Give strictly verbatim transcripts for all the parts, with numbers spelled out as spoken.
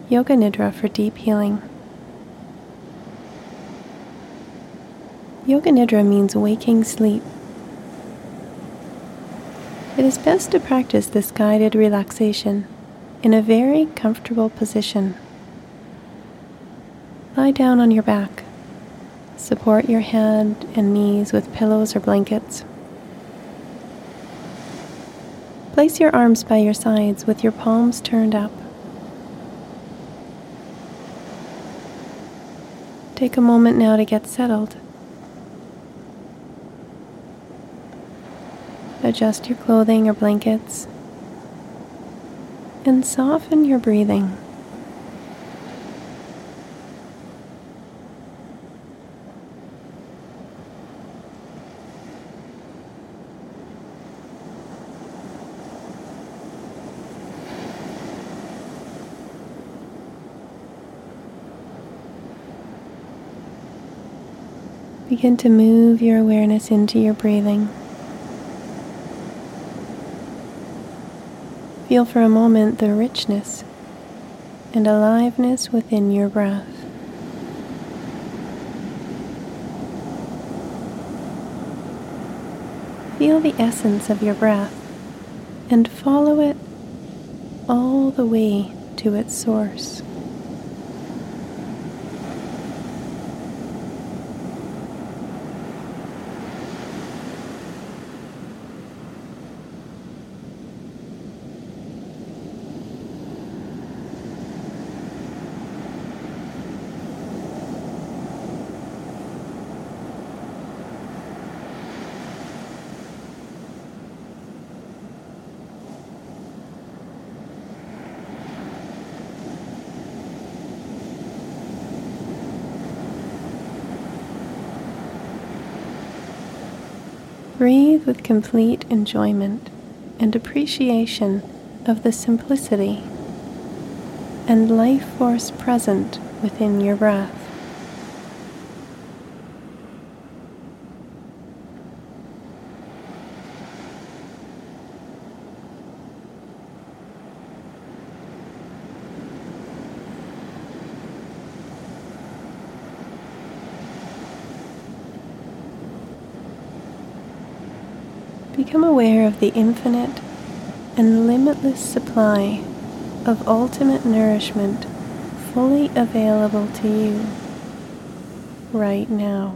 Yoga Nidra for deep healing. Yoga Nidra means waking sleep. It is best to practice this guided relaxation in a very comfortable position. Lie down on your back. Support your head and knees with pillows or blankets. Place your arms by your sides with your palms turned up. Take a moment now to get settled. Adjust your clothing or blankets and soften your breathing. Begin to move your awareness into your breathing. Feel for a moment the richness and aliveness within your breath. Feel the essence of your breath and follow it all the way to its source. Breathe with complete enjoyment and appreciation of the simplicity and life force present within your breath. Become aware of the infinite and limitless supply of ultimate nourishment fully available to you right now.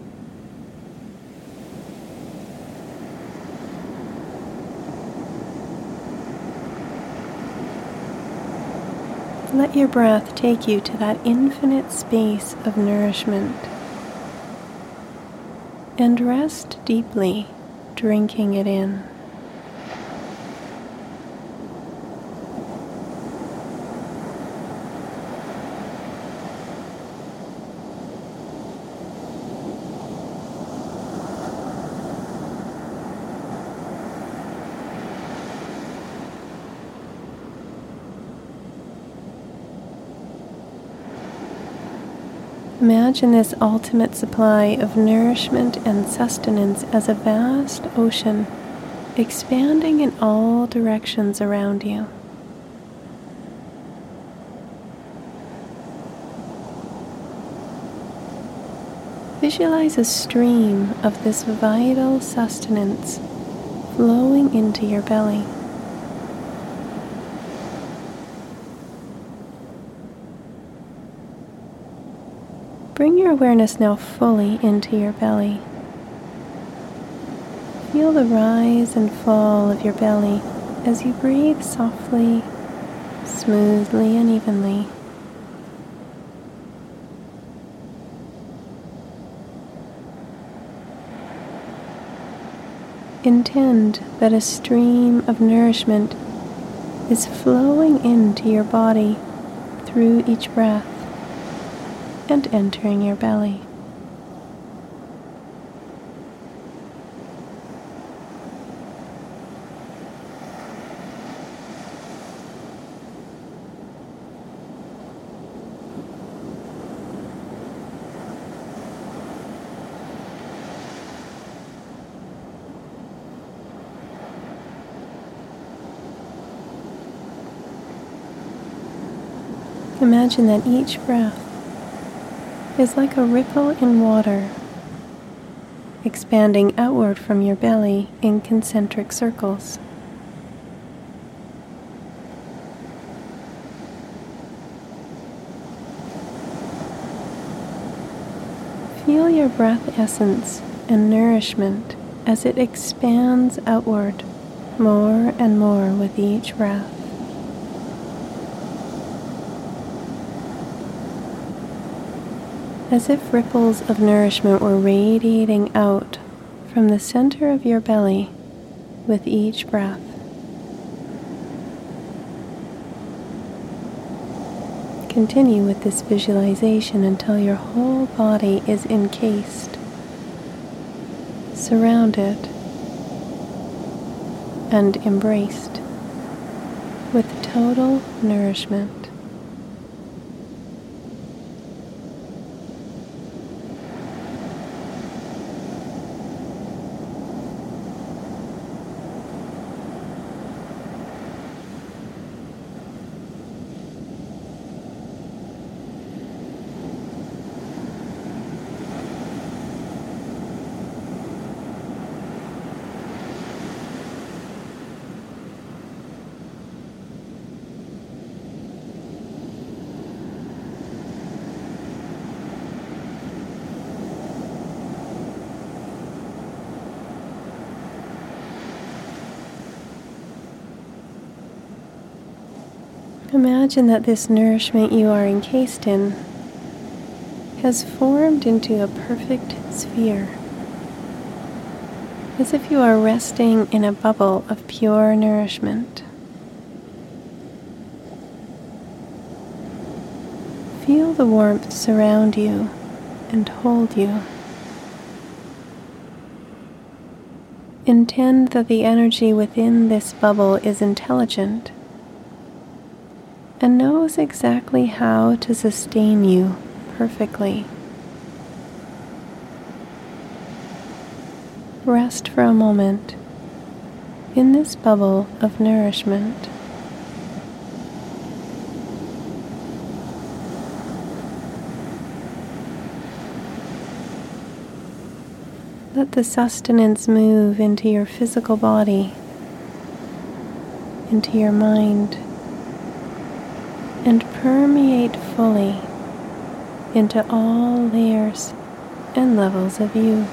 Let your breath take you to that infinite space of nourishment and rest deeply, drinking it in. Imagine this ultimate supply of nourishment and sustenance as a vast ocean, expanding in all directions around you. Visualize a stream of this vital sustenance flowing into your belly. Bring your awareness now fully into your belly. Feel the rise and fall of your belly as you breathe softly, smoothly, and evenly. Intend that a stream of nourishment is flowing into your body through each breath and entering your belly. Imagine that each breath is like a ripple in water, expanding outward from your belly in concentric circles. Feel your breath essence and nourishment as it expands outward more and more with each breath. As if ripples of nourishment were radiating out from the center of your belly with each breath. Continue with this visualization until your whole body is encased, surrounded, and embraced with total nourishment. Imagine that this nourishment you are encased in has formed into a perfect sphere, as if you are resting in a bubble of pure nourishment. Feel the warmth surround you and hold you. Intend that the energy within this bubble is intelligent and knows exactly how to sustain you perfectly. Rest for a moment in this bubble of nourishment. Let the sustenance move into your physical body, into your mind, and permeate fully into all layers and levels of you.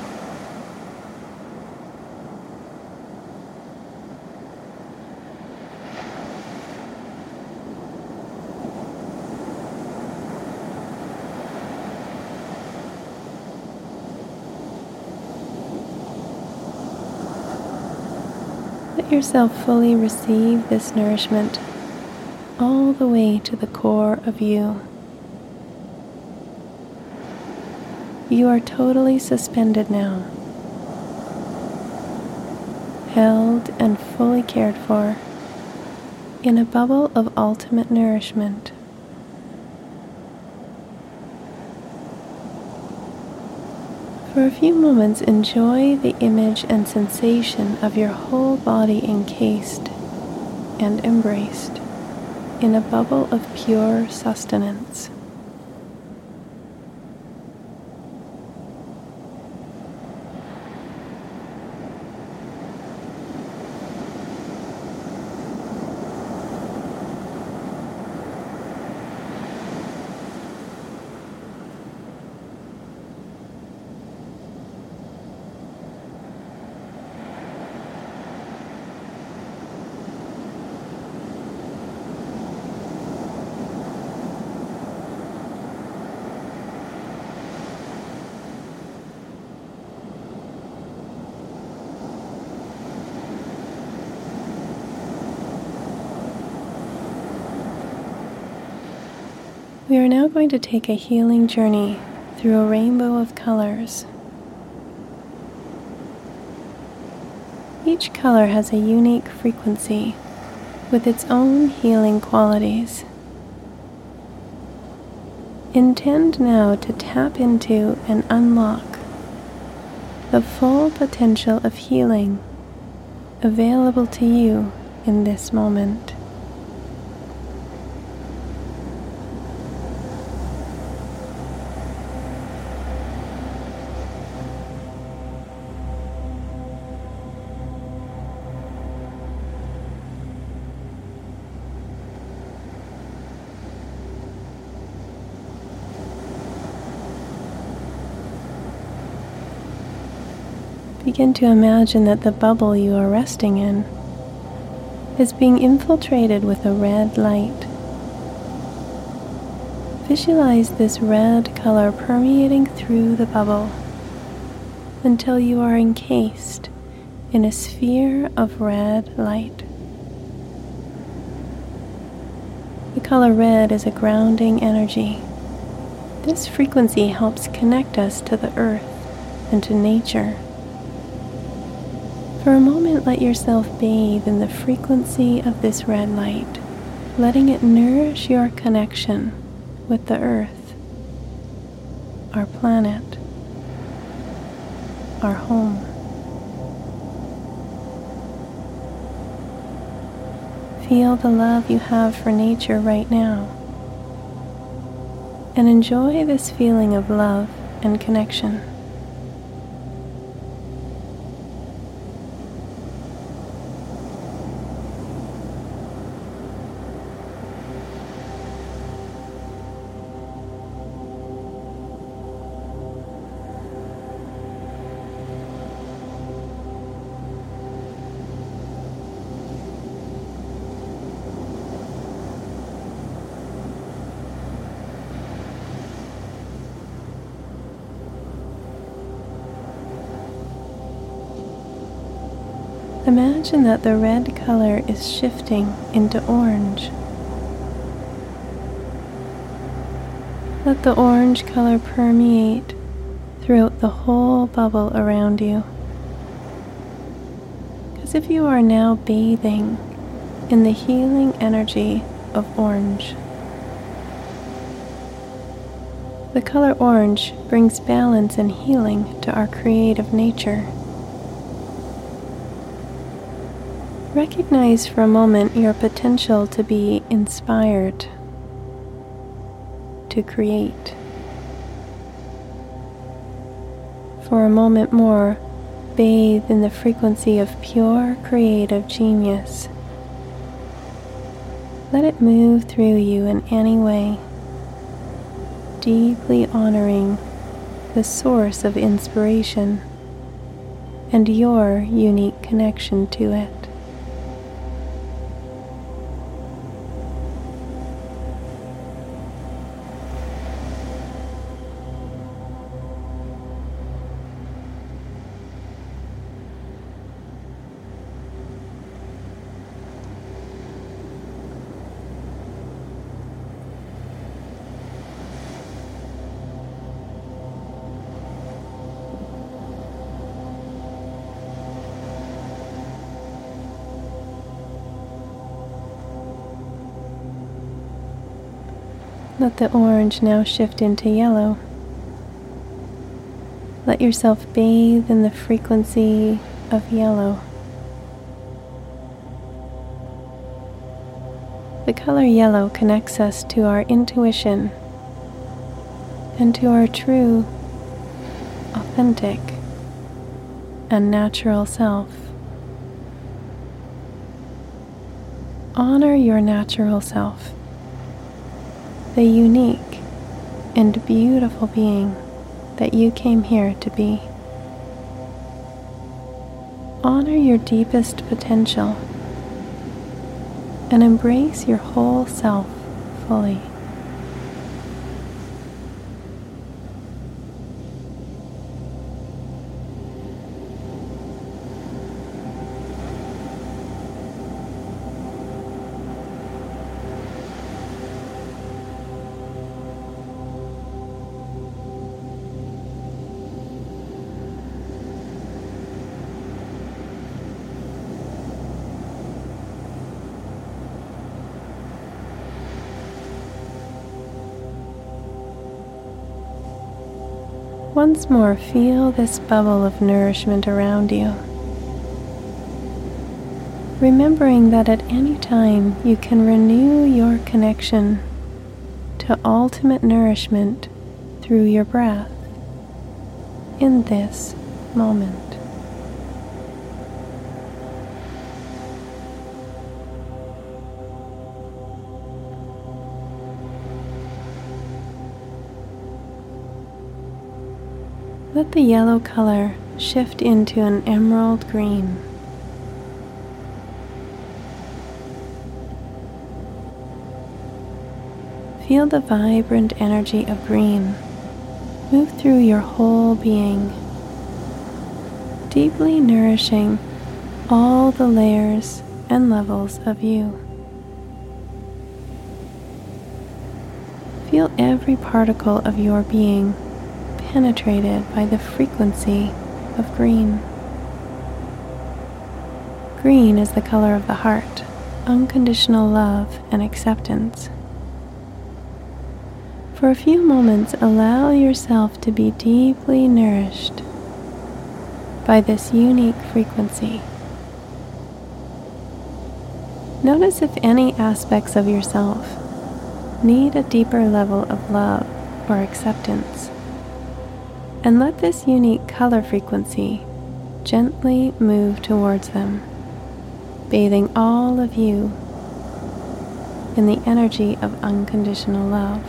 Let yourself fully receive this nourishment all the way to the core of you. You are totally suspended now, held and fully cared for in a bubble of ultimate nourishment. For a few moments, enjoy the image and sensation of your whole body encased and embraced in a bubble of pure sustenance. We are now going to take a healing journey through a rainbow of colors. Each color has a unique frequency with its own healing qualities. Intend now to tap into and unlock the full potential of healing available to you in this moment. begin to imagine that the bubble you are resting in is being infiltrated with a red light. Visualize this red color permeating through the bubble until you are encased in a sphere of red light. The color red is a grounding energy. This frequency helps connect us to the earth and to nature. For a moment, let yourself bathe in the frequency of this red light, letting it nourish your connection with the earth, our planet, our home. Feel the love you have for nature right now, and enjoy this feeling of love and connection. Imagine that the red color is shifting into orange. Let the orange color permeate throughout the whole bubble around you, as if you are now bathing in the healing energy of orange. The color orange brings balance and healing to our creative nature. Recognize for a moment your potential to be inspired, to create. For a moment more, bathe in the frequency of pure creative genius. Let it move through you in any way, deeply honoring the source of inspiration and your unique connection to it. Let the orange now shift into yellow. Let yourself bathe in the frequency of yellow. The color yellow connects us to our intuition and to our true, authentic, and natural self. Honor your natural self, the unique and beautiful being that you came here to be. Honor your deepest potential and embrace your whole self fully. Once more, feel this bubble of nourishment around you, remembering that at any time you can renew your connection to ultimate nourishment through your breath in this moment. Let the yellow color shift into an emerald green. Feel the vibrant energy of green move through your whole being, deeply nourishing all the layers and levels of you. Feel every particle of your being penetrated by the frequency of green. Green is the color of the heart, unconditional love and acceptance. For a few moments, allow yourself to be deeply nourished by this unique frequency. Notice if any aspects of yourself need a deeper level of love or acceptance, and let this unique color frequency gently move towards them, bathing all of you in the energy of unconditional love.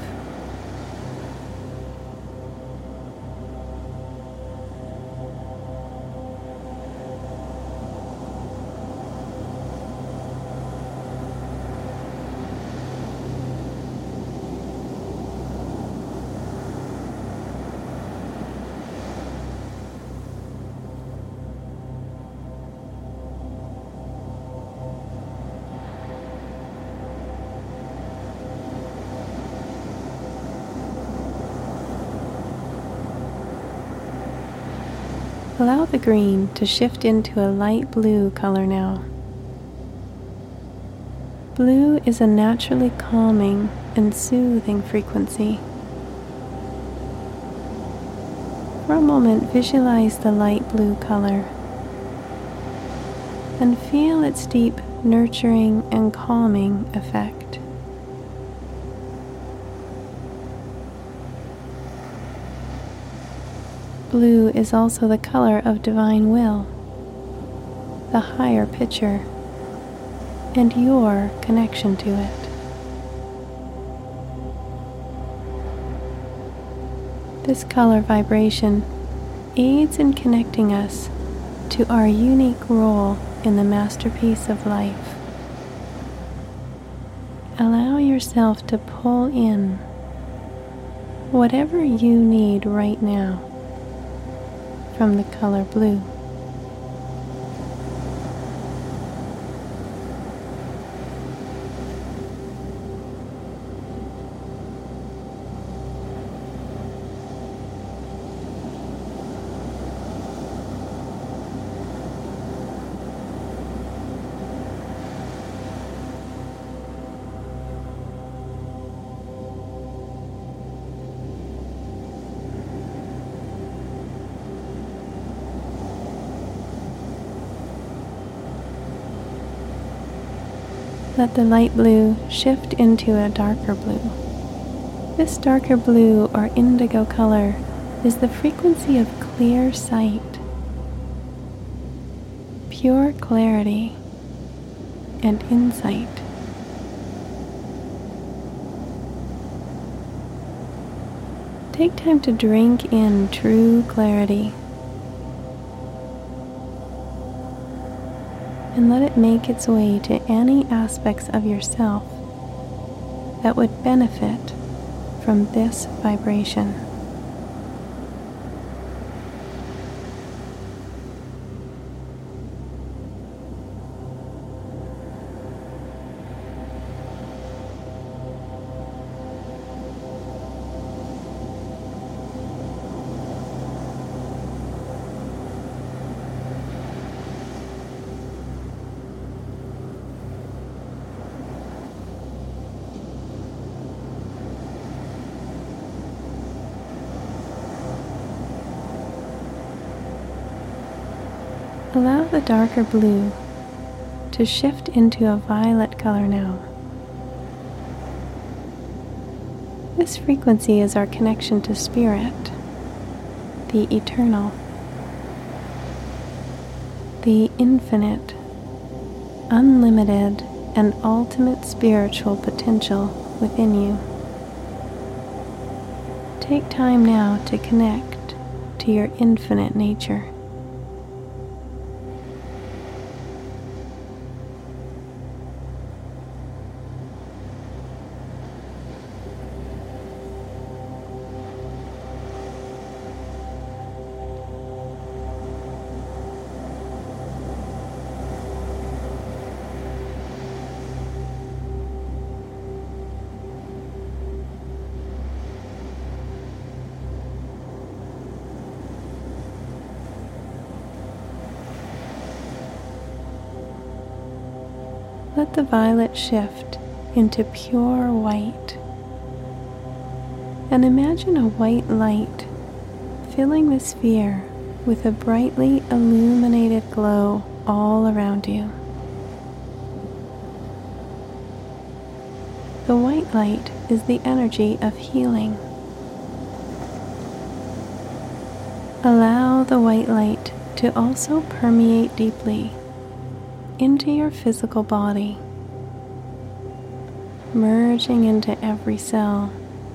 Allow the green to shift into a light blue color now. Blue is a naturally calming and soothing frequency. For a moment, visualize the light blue color and feel its deep, nurturing and calming effect. Blue is also the color of divine will, the higher picture, and your connection to it. This color vibration aids in connecting us to our unique role in the masterpiece of life. Allow yourself to pull in whatever you need right now from the color blue. Let the light blue shift into a darker blue. This darker blue or indigo color is the frequency of clear sight, pure clarity, and insight. Take time to drink in true clarity and let it make its way to any aspects of yourself that would benefit from this vibration. Allow the darker blue to shift into a violet color now. This frequency is our connection to Spirit, the eternal, the infinite, unlimited, and ultimate spiritual potential within you. Take time now to connect to your infinite nature. let the violet shift into pure white. And imagine a white light filling the sphere with a brightly illuminated glow all around you. The white light is the energy of healing. Allow the white light to also permeate deeply into your physical body, merging into every cell,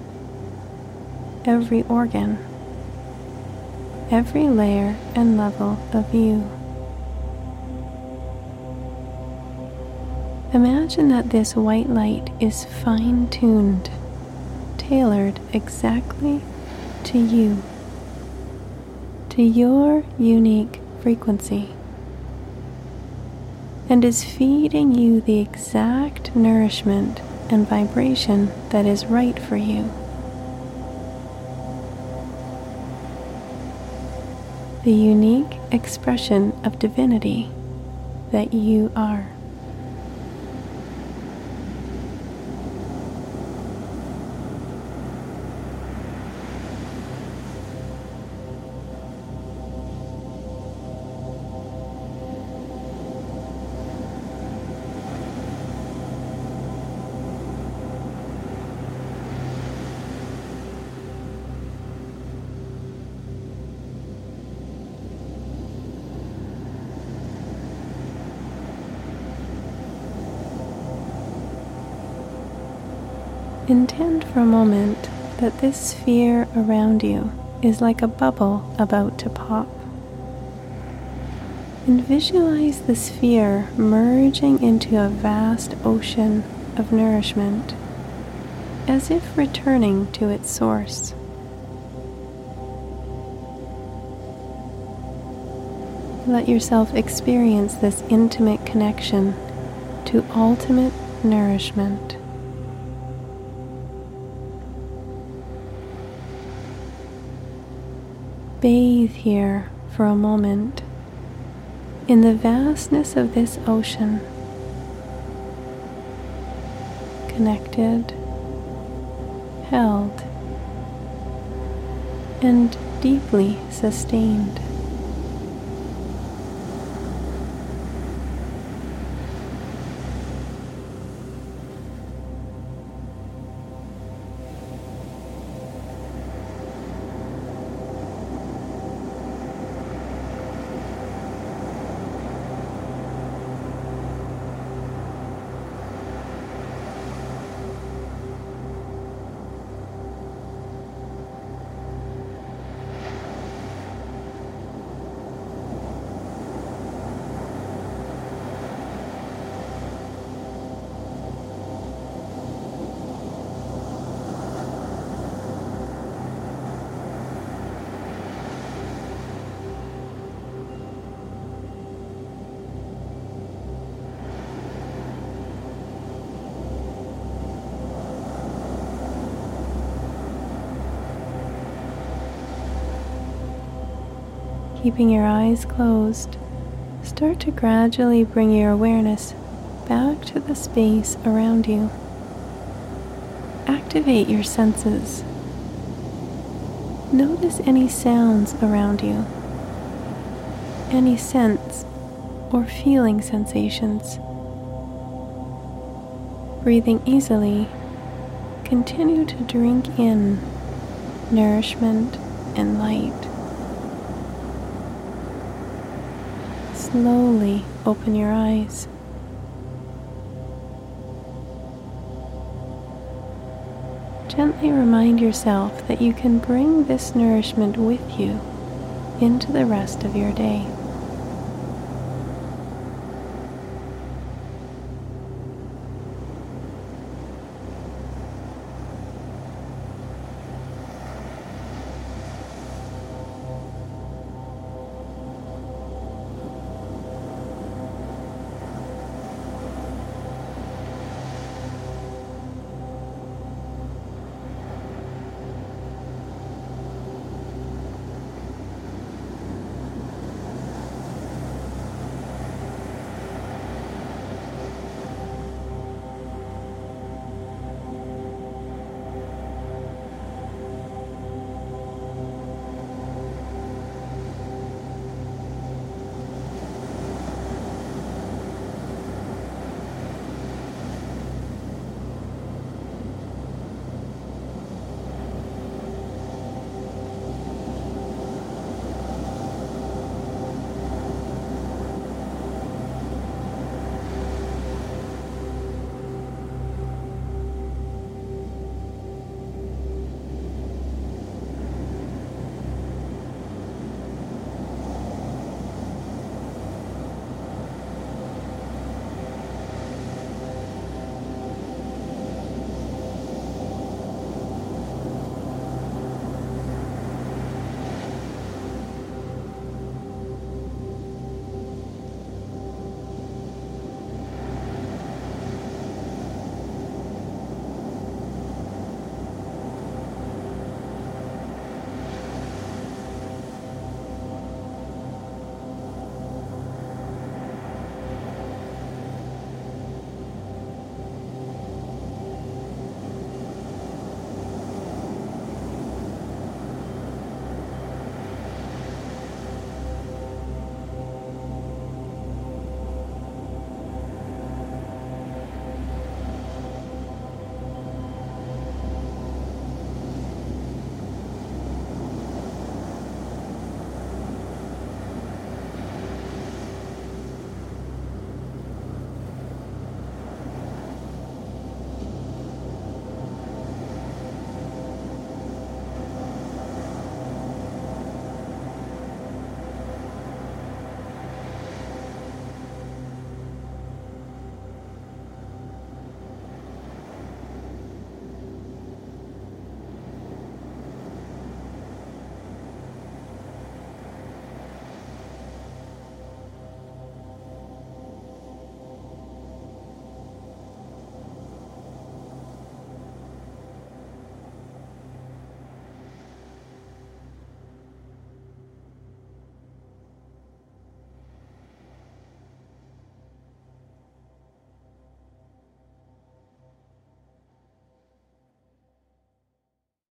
every organ, every layer and level of you. Imagine that this white light is fine-tuned, tailored exactly to you, to your unique frequency, and is feeding you the exact nourishment and vibration that is right for you. The unique expression of divinity that you are. Intend for a moment that this sphere around you is like a bubble about to pop. And visualize the sphere merging into a vast ocean of nourishment, as if returning to its source. Let yourself experience this intimate connection to ultimate nourishment. Bathe here for a moment in the vastness of this ocean, connected, held, and deeply sustained. Keeping your eyes closed, start to gradually bring your awareness back to the space around you. Activate your senses. Notice any sounds around you, any sense or feeling sensations. Breathing easily, continue to drink in nourishment and light. Slowly open your eyes. Gently remind yourself that you can bring this nourishment with you into the rest of your day.